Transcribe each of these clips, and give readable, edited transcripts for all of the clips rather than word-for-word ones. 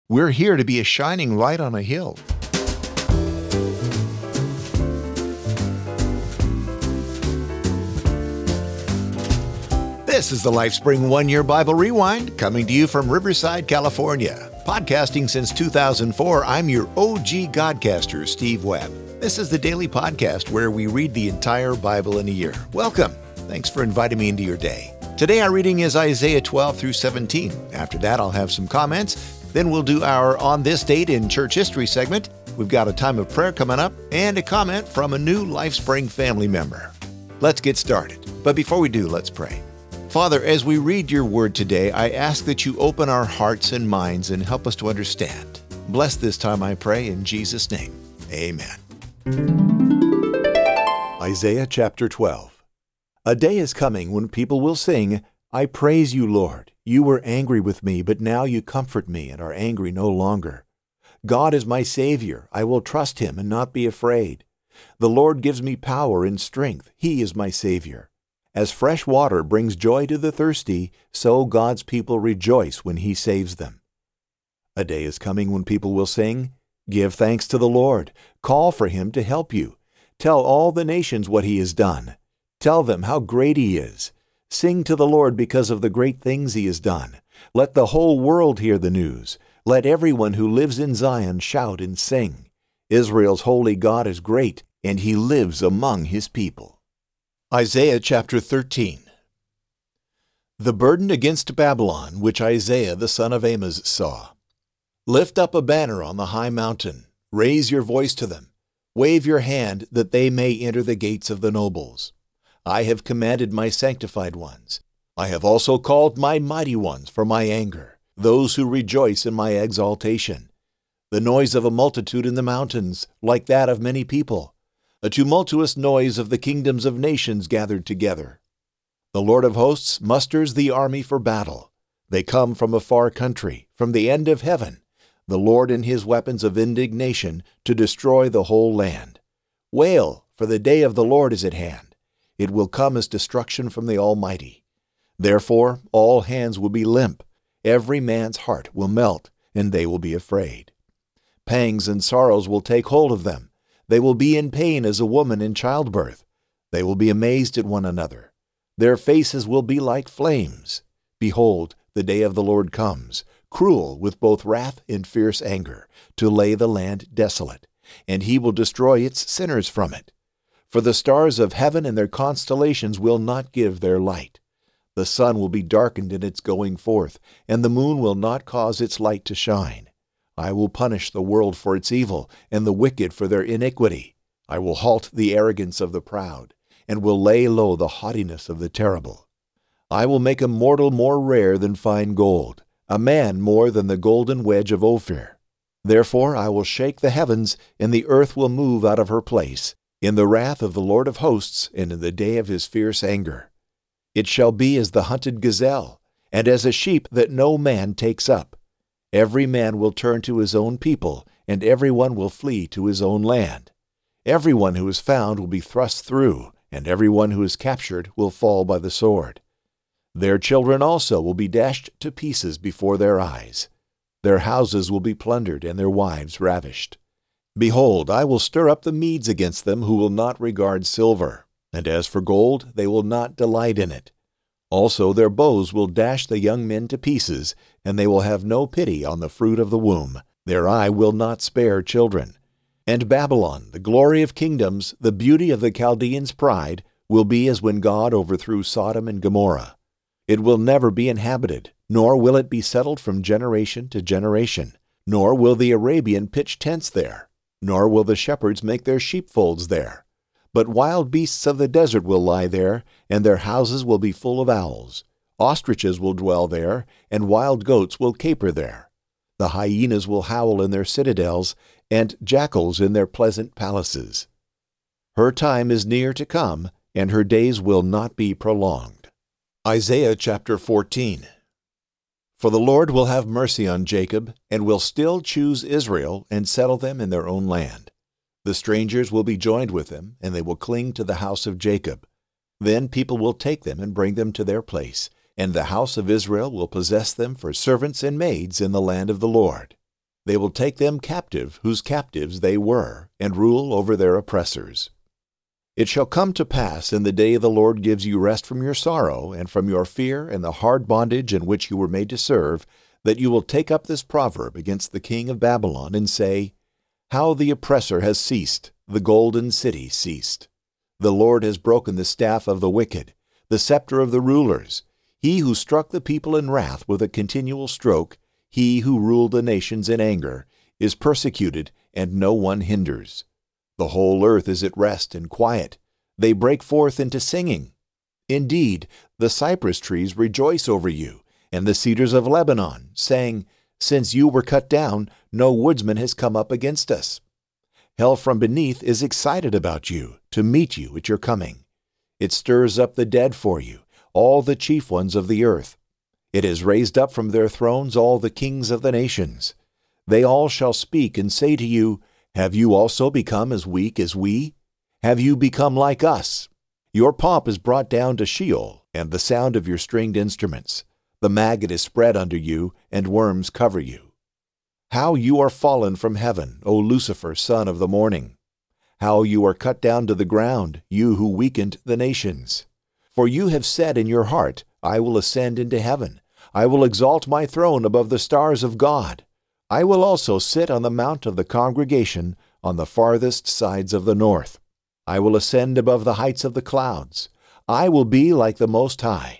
We're here to be a shining light on a hill. This is the LifeSpring One-Year Bible Rewind, coming to you from Riverside, California. Podcasting since 2004, I'm your OG Godcaster, Steve Webb. This is the daily podcast where we read the entire Bible in a year. Welcome. Thanks for inviting me into your day. Today our reading is Isaiah 12 through 17. After that, I'll have some comments. Then we'll do our On This Date in Church History segment. We've got a time of prayer coming up and a comment from a new LifeSpring family member. Let's get started. But before we do, let's pray. Father, as we read your word today, I ask that you open our hearts and minds and help us to understand. Bless this time, I pray, in Jesus' name. Amen. Isaiah chapter 12. A day is coming when people will sing, I praise you, Lord. You were angry with me, but now you comfort me and are angry no longer. God is my Savior. I will trust him and not be afraid. The Lord gives me power and strength. He is my Savior. As fresh water brings joy to the thirsty, so God's people rejoice when he saves them. A day is coming when people will sing, give thanks to the Lord. Call for him to help you. Tell all the nations what he has done. Tell them how great he is. Sing to the Lord because of the great things he has done. Let the whole world hear the news. Let everyone who lives in Zion shout and sing. Israel's holy God is great, and he lives among his people. Isaiah chapter 13. The burden against Babylon, which Isaiah the son of Amoz saw. Lift up a banner on the high mountain. Raise your voice to them. Wave your hand that they may enter the gates of the nobles. I have commanded my sanctified ones. I have also called my mighty ones for my anger, those who rejoice in my exaltation. The noise of a multitude in the mountains, like that of many people, a tumultuous noise of the kingdoms of nations gathered together. The Lord of hosts musters the army for battle. They come from a far country, from the end of heaven, the Lord and his weapons of indignation to destroy the whole land. Wail, for the day of the Lord is at hand. It will come as destruction from the Almighty. Therefore, all hands will be limp, every man's heart will melt, and they will be afraid. Pangs and sorrows will take hold of them. They will be in pain as a woman in childbirth. They will be amazed at one another. Their faces will be like flames. Behold, the day of the Lord comes, cruel with both wrath and fierce anger, to lay the land desolate, and he will destroy its sinners from it. For the stars of heaven and their constellations will not give their light. The sun will be darkened in its going forth, and the moon will not cause its light to shine. I will punish the world for its evil, and the wicked for their iniquity. I will halt the arrogance of the proud, and will lay low the haughtiness of the terrible. I will make a mortal more rare than fine gold, a man more than the golden wedge of Ophir. Therefore I will shake the heavens, and the earth will move out of her place, in the wrath of the Lord of hosts, and in the day of his fierce anger. It shall be as the hunted gazelle, and as a sheep that no man takes up. Every man will turn to his own people, and every one will flee to his own land. Every one who is found will be thrust through, and every one who is captured will fall by the sword. Their children also will be dashed to pieces before their eyes. Their houses will be plundered, and their wives ravished. Behold, I will stir up the Medes against them who will not regard silver, and as for gold, they will not delight in it. Also their bows will dash the young men to pieces, and they will have no pity on the fruit of the womb. Their eye will not spare children. And Babylon, the glory of kingdoms, the beauty of the Chaldeans' pride, will be as when God overthrew Sodom and Gomorrah. It will never be inhabited, nor will it be settled from generation to generation, nor will the Arabian pitch tents there. Nor will the shepherds make their sheepfolds there. But wild beasts of the desert will lie there, and their houses will be full of owls. Ostriches will dwell there, and wild goats will caper there. The hyenas will howl in their citadels, and jackals in their pleasant palaces. Her time is near to come, and her days will not be prolonged. Isaiah chapter 14. For the Lord will have mercy on Jacob, and will still choose Israel, and settle them in their own land. The strangers will be joined with them, and they will cling to the house of Jacob. Then people will take them and bring them to their place, and the house of Israel will possess them for servants and maids in the land of the Lord. They will take them captive whose captives they were, and rule over their oppressors. It shall come to pass in the day the Lord gives you rest from your sorrow and from your fear and the hard bondage in which you were made to serve, that you will take up this proverb against the king of Babylon and say, How the oppressor has ceased, the golden city ceased. The Lord has broken the staff of the wicked, the scepter of the rulers. He who struck the people in wrath with a continual stroke, he who ruled the nations in anger, is persecuted, and no one hinders. The whole earth is at rest and quiet. They break forth into singing. Indeed, the cypress trees rejoice over you, and the cedars of Lebanon, saying, Since you were cut down, no woodsman has come up against us. Hell from beneath is excited about you, to meet you at your coming. It stirs up the dead for you, all the chief ones of the earth. It has raised up from their thrones all the kings of the nations. They all shall speak and say to you, Have you also become as weak as we? Have you become like us? Your pomp is brought down to Sheol, and the sound of your stringed instruments. The maggot is spread under you, and worms cover you. How you are fallen from heaven, O Lucifer, son of the morning! How you are cut down to the ground, you who weakened the nations! For you have said in your heart, I will ascend into heaven. I will exalt my throne above the stars of God. I will also sit on the mount of the congregation on the farthest sides of the north. I will ascend above the heights of the clouds. I will be like the Most High.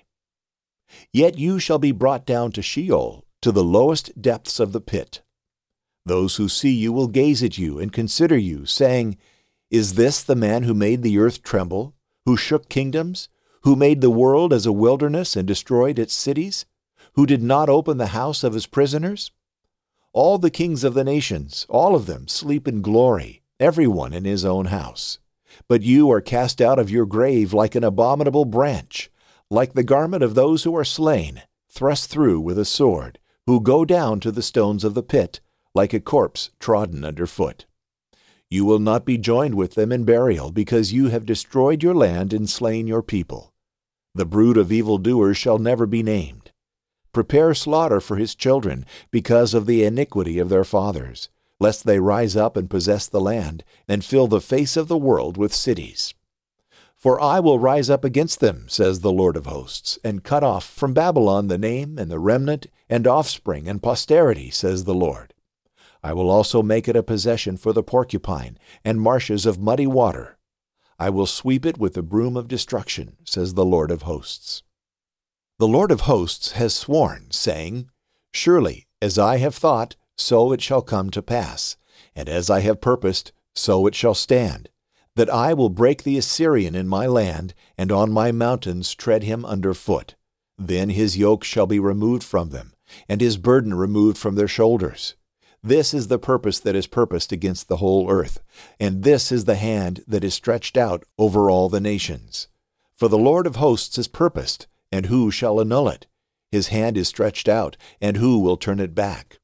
Yet you shall be brought down to Sheol, to the lowest depths of the pit. Those who see you will gaze at you and consider you, saying, Is this the man who made the earth tremble, who shook kingdoms, who made the world as a wilderness and destroyed its cities, who did not open the house of his prisoners? All the kings of the nations, all of them, sleep in glory, everyone in his own house. But you are cast out of your grave like an abominable branch, like the garment of those who are slain, thrust through with a sword, who go down to the stones of the pit, like a corpse trodden underfoot. You will not be joined with them in burial, because you have destroyed your land and slain your people. The brood of evildoers shall never be named. Prepare slaughter for his children, because of the iniquity of their fathers, lest they rise up and possess the land, and fill the face of the world with cities. For I will rise up against them, says the Lord of hosts, and cut off from Babylon the name and the remnant and offspring and posterity, says the Lord. I will also make it a possession for the porcupine and marshes of muddy water. I will sweep it with the broom of destruction, says the Lord of hosts. The Lord of hosts has sworn, saying, Surely, as I have thought, so it shall come to pass, and as I have purposed, so it shall stand, that I will break the Assyrian in my land, and on my mountains tread him under foot. Then his yoke shall be removed from them, and his burden removed from their shoulders. This is the purpose that is purposed against the whole earth, and this is the hand that is stretched out over all the nations. For the Lord of hosts has purposed, and who shall annul it? His hand is stretched out, and who will turn it back?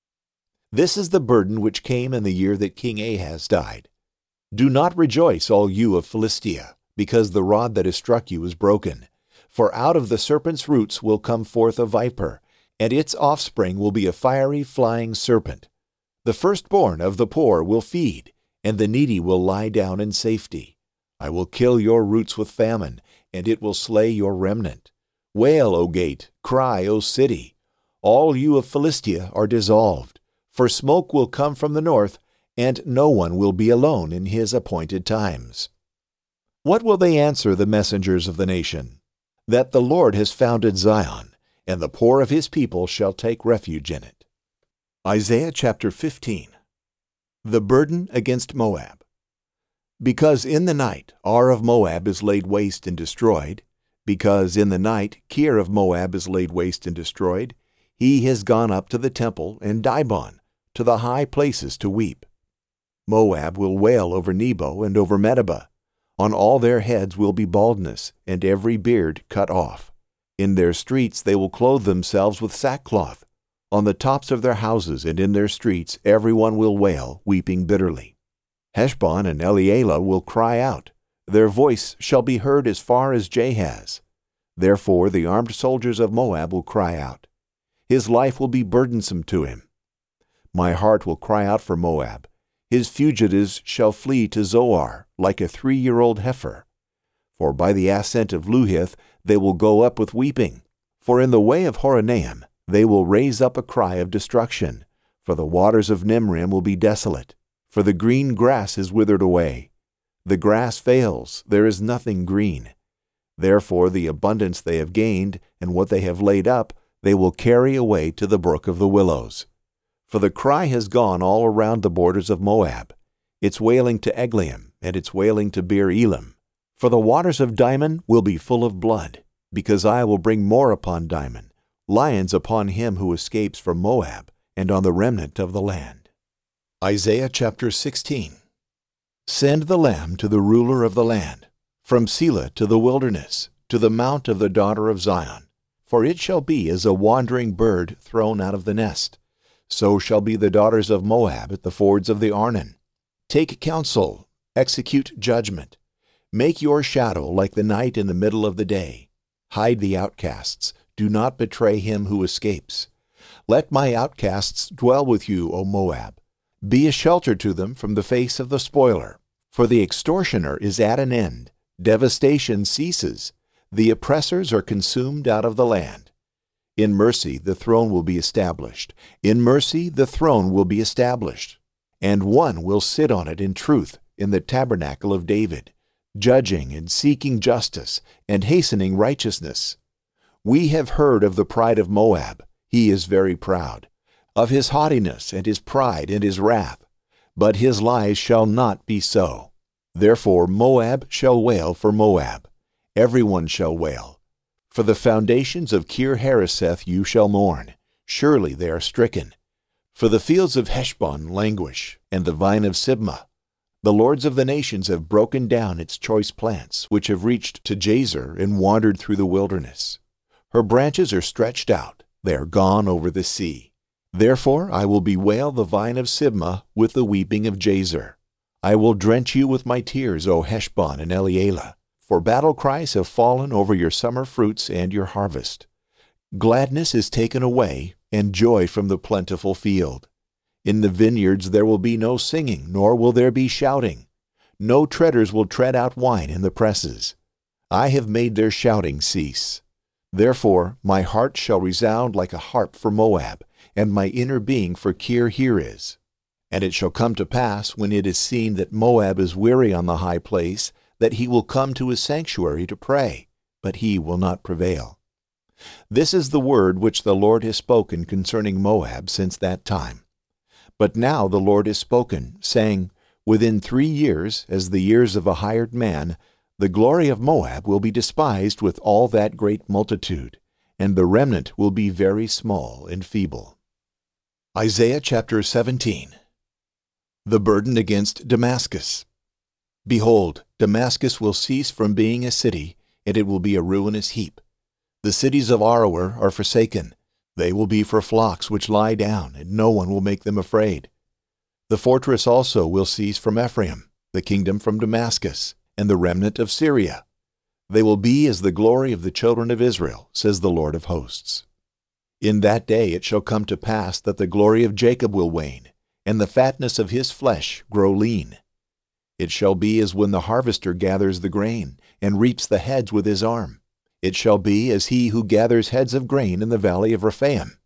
This is the burden which came in the year that King Ahaz died. Do not rejoice, all you of Philistia, because the rod that has struck you is broken. For out of the serpent's roots will come forth a viper, and its offspring will be a fiery flying serpent. The firstborn of the poor will feed, and the needy will lie down in safety. I will kill your roots with famine, and it will slay your remnant. Wail, O gate, cry, O city. All you of Philistia are dissolved, for smoke will come from the north, and no one will be alone in his appointed times. What will they answer the messengers of the nation? That the Lord has founded Zion, and the poor of his people shall take refuge in it. Isaiah chapter 15. The burden against Moab. Because in the night Ar of Moab is laid waste and destroyed, because in the night Kir of Moab is laid waste and destroyed, he has gone up to the temple and Dibon, to the high places to weep. Moab will wail over Nebo and over Medeba. On all their heads will be baldness, and every beard cut off. In their streets they will clothe themselves with sackcloth. On the tops of their houses and in their streets everyone will wail, weeping bitterly. Heshbon and Elealeh will cry out. Their voice shall be heard as far as Jahaz. Therefore the armed soldiers of Moab will cry out. His life will be burdensome to him. My heart will cry out for Moab. His fugitives shall flee to Zoar like a 3-year-old heifer. For by the ascent of Luhith they will go up with weeping. For in the way of Horonaim they will raise up a cry of destruction. For the waters of Nimrim will be desolate. For the green grass is withered away. The grass fails, there is nothing green. Therefore the abundance they have gained, and what they have laid up, they will carry away to the brook of the willows. For the cry has gone all around the borders of Moab, its wailing to Eglaim, and its wailing to Beer Elim. For the waters of Dimon will be full of blood, because I will bring more upon Dimon, lions upon him who escapes from Moab, and on the remnant of the land. Isaiah chapter 16. Send the lamb to the ruler of the land, from Selah to the wilderness, to the mount of the daughter of Zion. For it shall be as a wandering bird thrown out of the nest. So shall be the daughters of Moab at the fords of the Arnon. Take counsel, execute judgment. Make your shadow like the night in the middle of the day. Hide the outcasts. Do not betray him who escapes. Let my outcasts dwell with you, O Moab. Be a shelter to them from the face of the spoiler. For the extortioner is at an end. Devastation ceases. The oppressors are consumed out of the land. In mercy the throne will be established. In mercy the throne will be established. And one will sit on it in truth in the tabernacle of David, judging and seeking justice and hastening righteousness. We have heard of the pride of Moab. He is very proud, of his haughtiness and his pride and his wrath. But his lies shall not be so. Therefore Moab shall wail for Moab. Everyone shall wail. For the foundations of Kir-Hareseth you shall mourn. Surely they are stricken. For the fields of Heshbon languish, and the vine of Sibmah. The lords of the nations have broken down its choice plants, which have reached to Jazer and wandered through the wilderness. Her branches are stretched out. They are gone over the sea. Therefore I will bewail the vine of Sibmah with the weeping of Jazer. I will drench you with my tears, O Heshbon and Elealeh. For battle cries have fallen over your summer fruits and your harvest. Gladness is taken away, and joy from the plentiful field. In the vineyards there will be no singing, nor will there be shouting. No treaders will tread out wine in the presses. I have made their shouting cease. Therefore my heart shall resound like a harp for Moab, and my inner being for Kir-Hiriz. And it shall come to pass, when it is seen that Moab is weary on the high place, that he will come to his sanctuary to pray, but he will not prevail. This is the word which the Lord has spoken concerning Moab since that time. But now the Lord has spoken, saying, Within 3 years, as the years of a hired man, the glory of Moab will be despised with all that great multitude, and the remnant will be very small and feeble. Isaiah chapter 17. The burden against Damascus. Behold, Damascus will cease from being a city, and it will be a ruinous heap. The cities of Aroer are forsaken. They will be for flocks which lie down, and no one will make them afraid. The fortress also will cease from Ephraim, the kingdom from Damascus, and the remnant of Syria. They will be as the glory of the children of Israel, says the Lord of hosts. In that day it shall come to pass that the glory of Jacob will wane, and the fatness of his flesh grow lean. It shall be as when the harvester gathers the grain, and reaps the heads with his arm. It shall be as he who gathers heads of grain in the valley of Rephaim.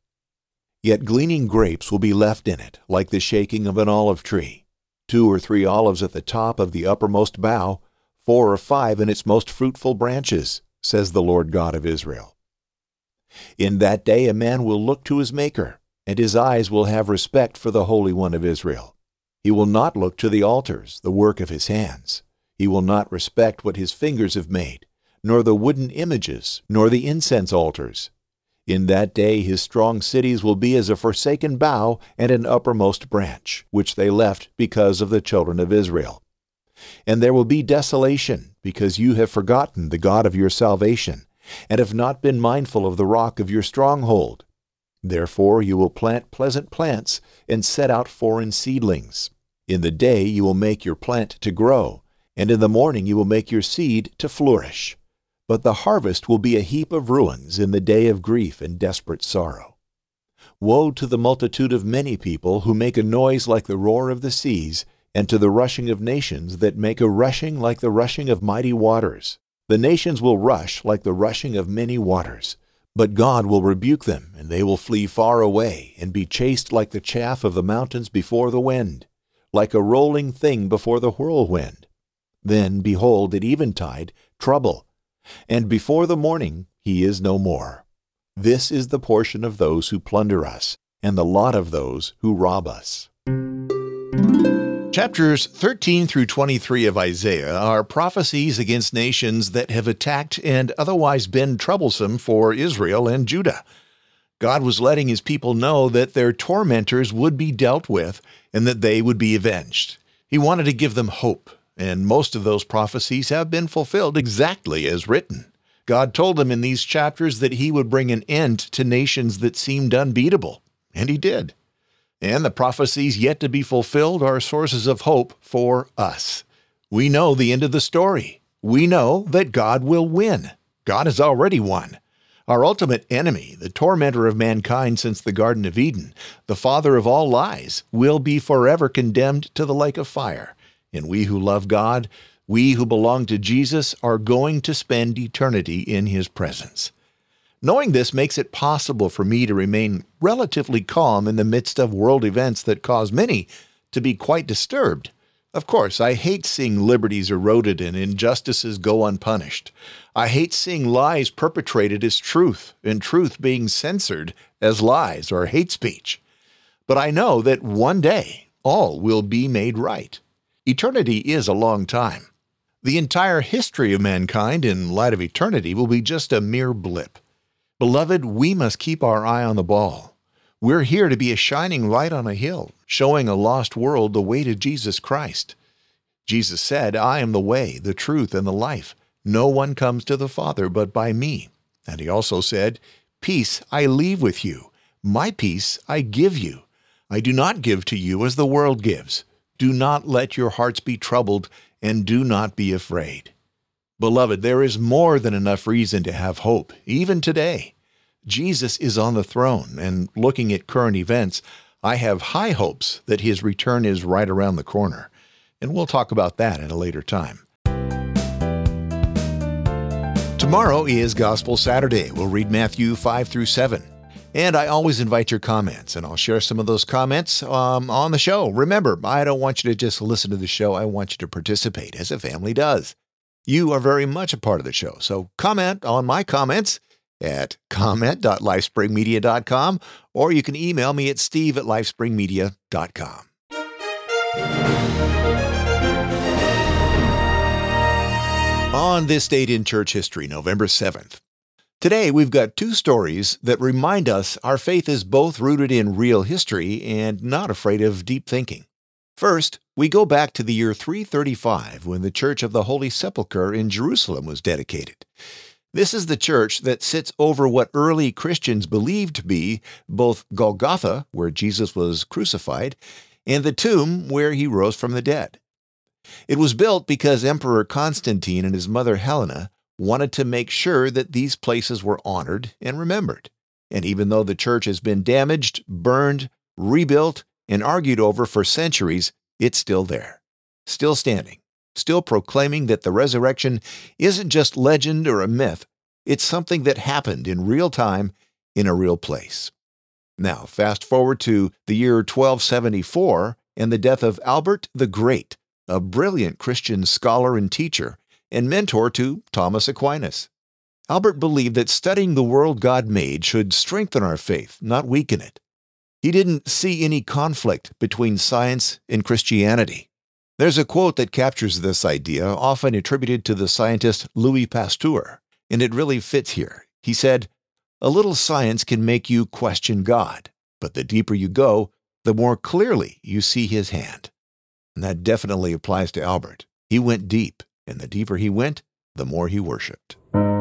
Yet gleaning grapes will be left in it, like the shaking of an olive tree. 2 or 3 olives at the top of the uppermost bough, 4 or 5 in its most fruitful branches, says the Lord God of Israel. In that day a man will look to his Maker, and his eyes will have respect for the Holy One of Israel. He will not look to the altars, the work of his hands. He will not respect what his fingers have made, nor the wooden images, nor the incense altars. In that day his strong cities will be as a forsaken bough and an uppermost branch, which they left because of the children of Israel. And there will be desolation, because you have forgotten the God of your salvation, and have not been mindful of the rock of your stronghold. Therefore you will plant pleasant plants, and set out foreign seedlings. In the day you will make your plant to grow, and in the morning you will make your seed to flourish. But the harvest will be a heap of ruins in the day of grief and desperate sorrow. Woe to the multitude of many people who make a noise like the roar of the seas, and to the rushing of nations that make a rushing like the rushing of mighty waters. The nations will rush like the rushing of many waters. But God will rebuke them, and they will flee far away, and be chased like the chaff of the mountains before the wind, like a rolling thing before the whirlwind. Then, behold, at eventide, trouble, and before the morning he is no more. This is the portion of those who plunder us, and the lot of those who rob us. Chapters 13 through 23 of Isaiah are prophecies against nations that have attacked and otherwise been troublesome for Israel and Judah. God was letting his people know that their tormentors would be dealt with and that they would be avenged. He wanted to give them hope, and most of those prophecies have been fulfilled exactly as written. God told them in these chapters that he would bring an end to nations that seemed unbeatable, and he did. And the prophecies yet to be fulfilled are sources of hope for us. We know the end of the story. We know that God will win. God has already won. Our ultimate enemy, the tormentor of mankind since the Garden of Eden, the father of all lies, will be forever condemned to the lake of fire. And we who love God, we who belong to Jesus, are going to spend eternity in his presence. Knowing this makes it possible for me to remain relatively calm in the midst of world events that cause many to be quite disturbed. Of course, I hate seeing liberties eroded and injustices go unpunished. I hate seeing lies perpetrated as truth and truth being censored as lies or hate speech. But I know that one day all will be made right. Eternity is a long time. The entire history of mankind in light of eternity will be just a mere blip. Beloved, we must keep our eye on the ball. We're here to be a shining light on a hill, showing a lost world the way to Jesus Christ. Jesus said, "I am the way, the truth, and the life. No one comes to the Father but by me." And he also said, "Peace I leave with you. My peace I give you. I do not give to you as the world gives. Do not let your hearts be troubled, and do not be afraid." Beloved, there is more than enough reason to have hope, even today. Jesus is on the throne, and looking at current events, I have high hopes that his return is right around the corner. And we'll talk about that at a later time. Tomorrow is Gospel Saturday. We'll read Matthew 5 through 7. And I always invite your comments, and I'll share some of those comments on the show. Remember, I don't want you to just listen to the show. I want you to participate, as a family does. You are very much a part of the show, so comment on my comments at comment.lifespringmedia.com, or you can email me at steve@lifespringmedia.com. On this date in church history, November 7th. Today, we've got two stories that remind us our faith is both rooted in real history and not afraid of deep thinking. First, we go back to the year 335 when the Church of the Holy Sepulchre in Jerusalem was dedicated. This is the church that sits over what early Christians believed to be both Golgotha, where Jesus was crucified, and the tomb where he rose from the dead. It was built because Emperor Constantine and his mother Helena wanted to make sure that these places were honored and remembered. And even though the church has been damaged, burned, rebuilt, and argued over for centuries, it's still there, still standing, still proclaiming that the resurrection isn't just legend or a myth, it's something that happened in real time in a real place. Now, fast forward to the year 1274 and the death of Albert the Great, a brilliant Christian scholar and teacher, and mentor to Thomas Aquinas. Albert believed that studying the world God made should strengthen our faith, not weaken it. He didn't see any conflict between science and Christianity. There's a quote that captures this idea, often attributed to the scientist Louis Pasteur, and it really fits here. He said, "A little science can make you question God, but the deeper you go, the more clearly you see his hand." And that definitely applies to Albert. He went deep, and the deeper he went, the more he worshiped.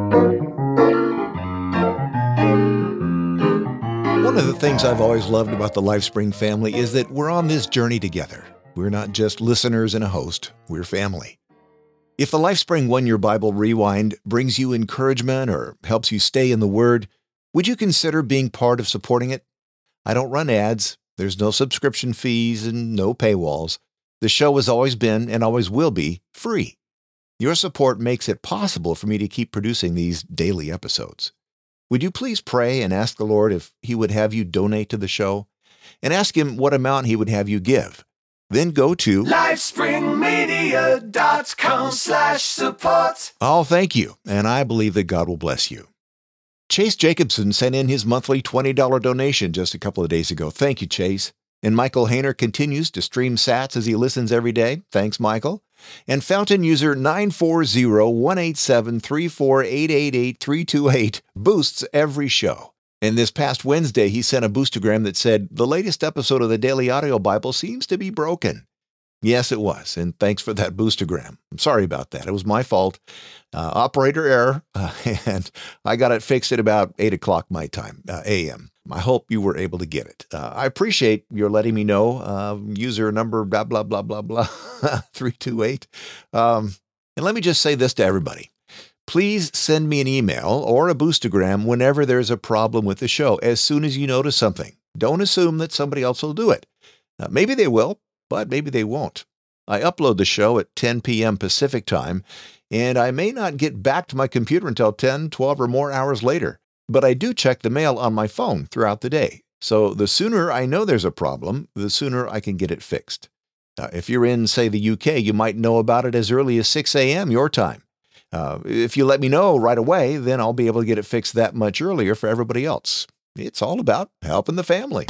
One of the things I've always loved about the LifeSpring family is that we're on this journey together. We're not just listeners and a host, we're family. If the LifeSpring 1 Year Bible Rewind brings you encouragement or helps you stay in the Word, would you consider being part of supporting it? I don't run ads. There's no subscription fees and no paywalls. The show has always been and always will be free. Your support makes it possible for me to keep producing these daily episodes. Would you please pray and ask the Lord if He would have you donate to the show? And ask Him what amount He would have you give. Then go to lifespringmedia.com/support. Oh, thank you, and I believe that God will bless you. Chase Jacobson sent in his monthly $20 donation just a couple of days ago. Thank you, Chase. And Michael Hayner continues to stream sats as he listens every day. Thanks, Michael. And Fountain user 940-187-34888328 boosts every show. And this past Wednesday, he sent a boostergram that said, "The latest episode of the Daily Audio Bible seems to be broken." Yes, it was, and thanks for that boostergram. I'm sorry about that. It was my fault. Operator error, and I got it fixed at about 8 o'clock my time, a.m. I hope you were able to get it. I appreciate your letting me know. User number blah, blah, blah, blah, blah, 328. And let me just say this to everybody. Please send me an email or a boostergram whenever there's a problem with the show, as soon as you notice something. Don't assume that somebody else will do it. Maybe they will, but maybe they won't. I upload the show at 10 p.m. Pacific time, and I may not get back to my computer until 10, 12, or more hours later. But I do check the mail on my phone throughout the day. So the sooner I know there's a problem, the sooner I can get it fixed. If you're in, say, the UK, you might know about it as early as 6 a.m. your time. If you let me know right away, then I'll be able to get it fixed that much earlier for everybody else. It's all about helping the family.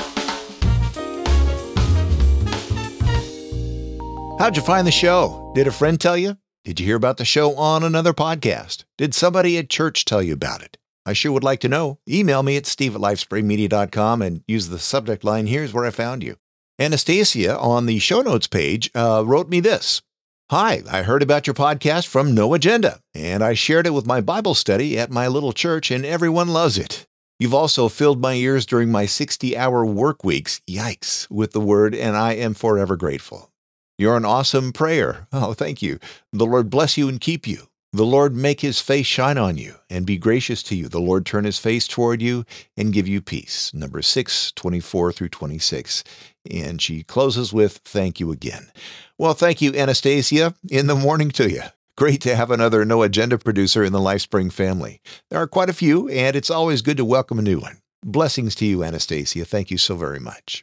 How'd you find the show? Did a friend tell you? Did you hear about the show on another podcast? Did somebody at church tell you about it? I sure would like to know. Email me at steve@lifespringmedia.com and use the subject line, "Here's where I found you." Anastasia on the show notes page wrote me this. "Hi, I heard about your podcast from No Agenda, and I shared it with my Bible study at my little church, and everyone loves it. You've also filled my ears during my 60-hour work weeks, yikes, with the word, and I am forever grateful. You're an awesome prayer." Oh, thank you. "The Lord bless you and keep you. The Lord make His face shine on you and be gracious to you. The Lord turn His face toward you and give you peace." Number 6:24-26. And she closes with, "Thank you again." Well, thank you, Anastasia. In the morning to you. Great to have another No Agenda producer in the LifeSpring family. There are quite a few, and it's always good to welcome a new one. Blessings to you, Anastasia. Thank you so very much.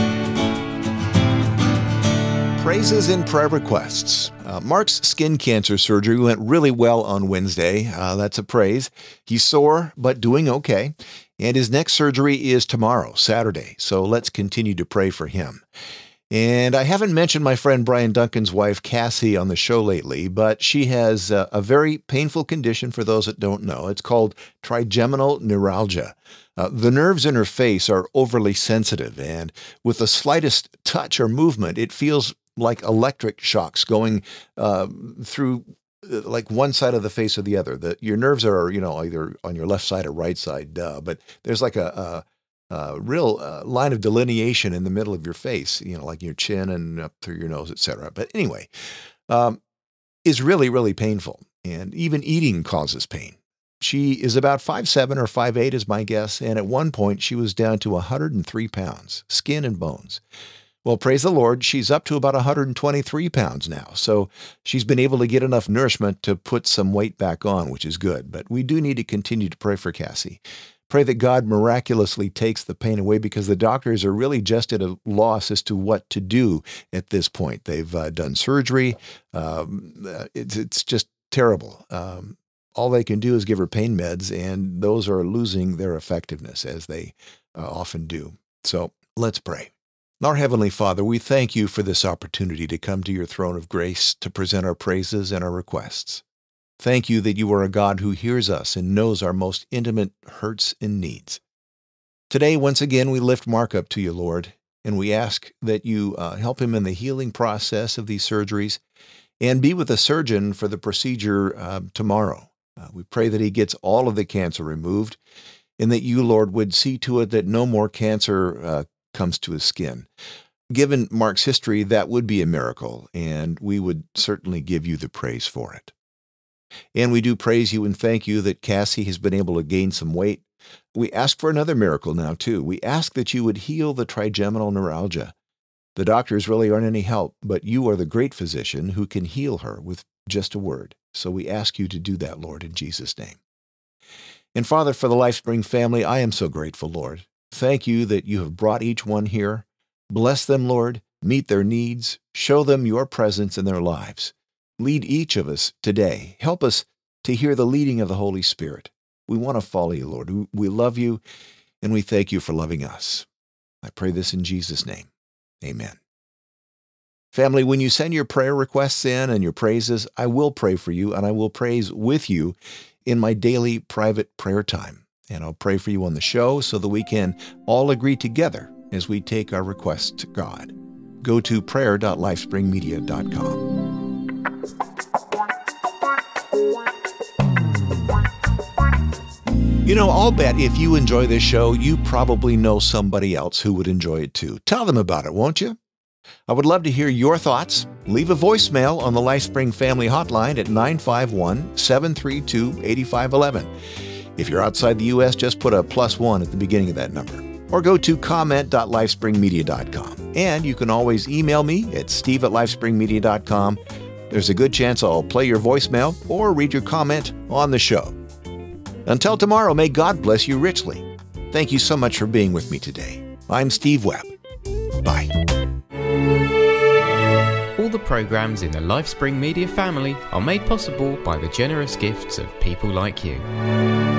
Praises and prayer requests. Mark's skin cancer surgery went really well on Wednesday. That's a praise. He's sore, but doing okay. And his next surgery is tomorrow, Saturday. So let's continue to pray for him. And I haven't mentioned my friend Brian Duncan's wife, Cassie, on the show lately, but she has a very painful condition for those that don't know. It's called trigeminal neuralgia. The nerves in her face are overly sensitive, and with the slightest touch or movement, it feels like electric shocks going through like one side of the face or the other. Your nerves are, either on your left side or right side, but there's like a real line of delineation in the middle of your face, like your chin and up through your nose, etc. But anyway, is really, really painful. And even eating causes pain. She is about 5'7" or 5'8" is my guess. And at one point she was down to 103 pounds, skin and bones. Well, praise the Lord, she's up to about 123 pounds now. So she's been able to get enough nourishment to put some weight back on, which is good. But we do need to continue to pray for Cassie. Pray that God miraculously takes the pain away, because the doctors are really just at a loss as to what to do at this point. They've done surgery. It's just terrible. All they can do is give her pain meds, and those are losing their effectiveness, as they often do. So let's pray. Our Heavenly Father, we thank you for this opportunity to come to your throne of grace to present our praises and our requests. Thank you that you are a God who hears us and knows our most intimate hurts and needs. Today, once again, we lift Mark up to you, Lord, and we ask that you help him in the healing process of these surgeries and be with the surgeon for the procedure tomorrow. We pray that he gets all of the cancer removed, and that you, Lord, would see to it that no more cancer comes to his skin. Given Mark's history, that would be a miracle, and we would certainly give you the praise for it. And we do praise you and thank you that Cassie has been able to gain some weight. we ask for another miracle now, too. We ask that you would heal the trigeminal neuralgia. The doctors really aren't any help, but you are the great physician who can heal her with just a word. So we ask you to do that, Lord, in Jesus' name. And Father, for the LifeSpring family, I am so grateful, Lord. Thank you that you have brought each one here. Bless them, Lord. Meet their needs. Show them your presence in their lives. Lead each of us today. Help us to hear the leading of the Holy Spirit. We want to follow you, Lord. We love you, and we thank you for loving us. I pray this in Jesus' name. Amen. Family, when you send your prayer requests in and your praises, I will pray for you, and I will praise with you in my daily private prayer time. And I'll pray for you on the show so that we can all agree together as we take our requests to God. Go to prayer.lifespringmedia.com. You know, I'll bet if you enjoy this show, you probably know somebody else who would enjoy it too. Tell them about it, won't you? I would love to hear your thoughts. Leave a voicemail on the LifeSpring Family Hotline at 951-732-8511. If you're outside the U.S., just put a +1 at the beginning of that number. Or go to comment.lifespringmedia.com. And you can always email me at steve@lifespringmedia.com. There's a good chance I'll play your voicemail or read your comment on the show. Until tomorrow, may God bless you richly. Thank you so much for being with me today. I'm Steve Webb. Bye. All the programs in the LifeSpring Media family are made possible by the generous gifts of people like you.